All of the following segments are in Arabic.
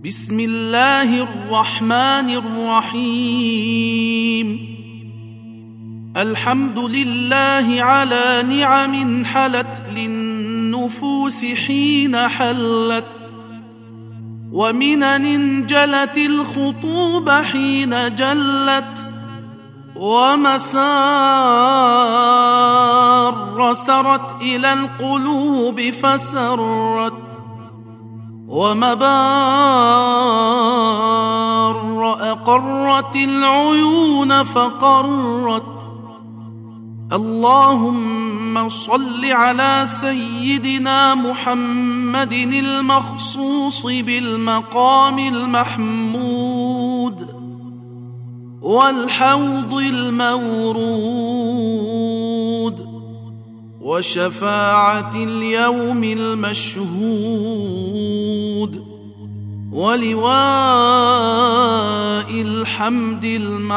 بسم الله الرحمن الرحيم. الحمد لله على نعم حلت للنفوس حين حلت، ومنن جلت الخطوب حين جلت، ومسار سرت إلى القلوب فسرت، ومبار أقرت العيون فقرت. اللهم صل على سيدنا محمد المخصوص بالمقام المحمود والحوض المورود وشفاعة اليوم المشهود ولواء الحمد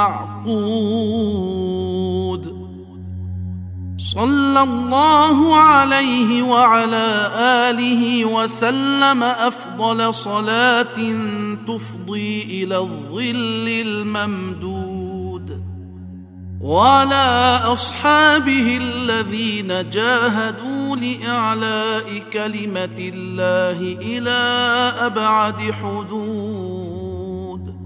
المعقود. صلى الله عليه وعلى آله وسلم أفضل صلاة تفضي إلى الظل الممدود، وعلى أصحابه الذين جاهدوا لإعلاء كلمة الله إلى أبعد حدود.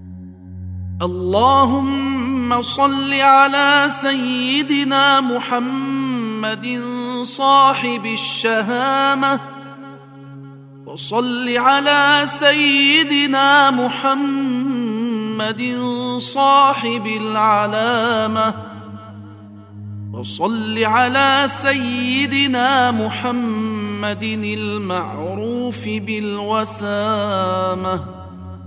اللهم صل على سيدنا محمد صاحب الشهامة، وصل على سيدنا محمد صاحب العلامة، وصل على سيدنا محمد المعروف بالوسامة،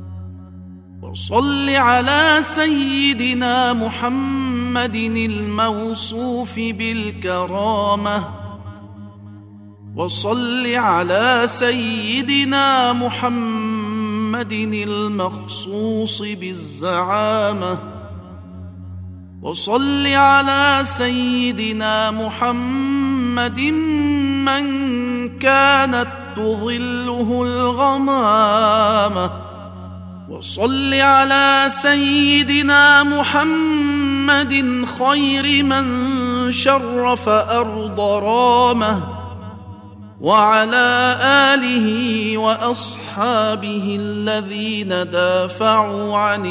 وصل على سيدنا محمد الموصوف بالكرامة، وصل على سيدنا محمد المخصوص بالزعامة، وصل على سيدنا محمد من كانت تظله الغمامة، وصل على سيدنا محمد خير من شرف أرض رامه، وعلى آله وأصحابه الذين دافعوا عن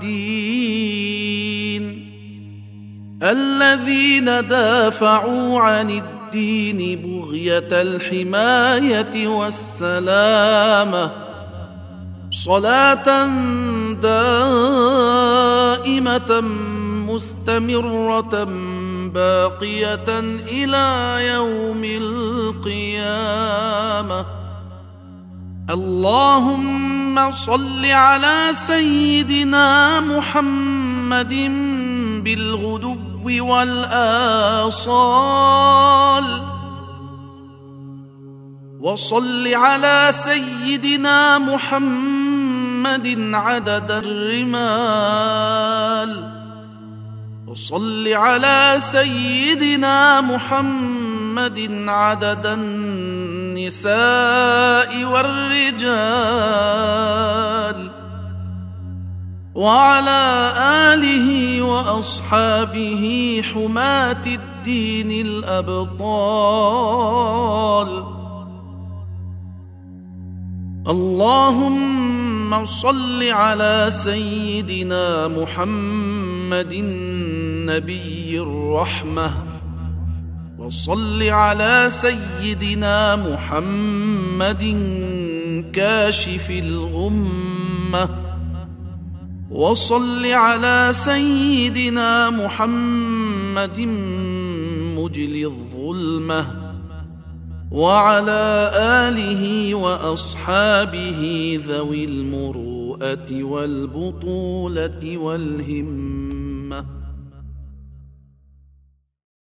الدين بغية الحماية والسلامة، صلاة دائمة مستمرة باقية إلى يوم القيامة. اللهم صل على سيدنا محمد بالغدو والآصال، وصل على سيدنا محمد عدد الرمال، وصل على سيدنا محمد عدد النساء والرجال، وعلى آله وأصحابه حماة الدين الأبطال. اللهم صل على سيدنا محمد نبي الرحمة، وصل على سيدنا محمد كاشف الغمة، وصل على سيدنا محمد مجلي الظلمة، وعلى آله وأصحابه ذوي المروءة والبطولة والهمة.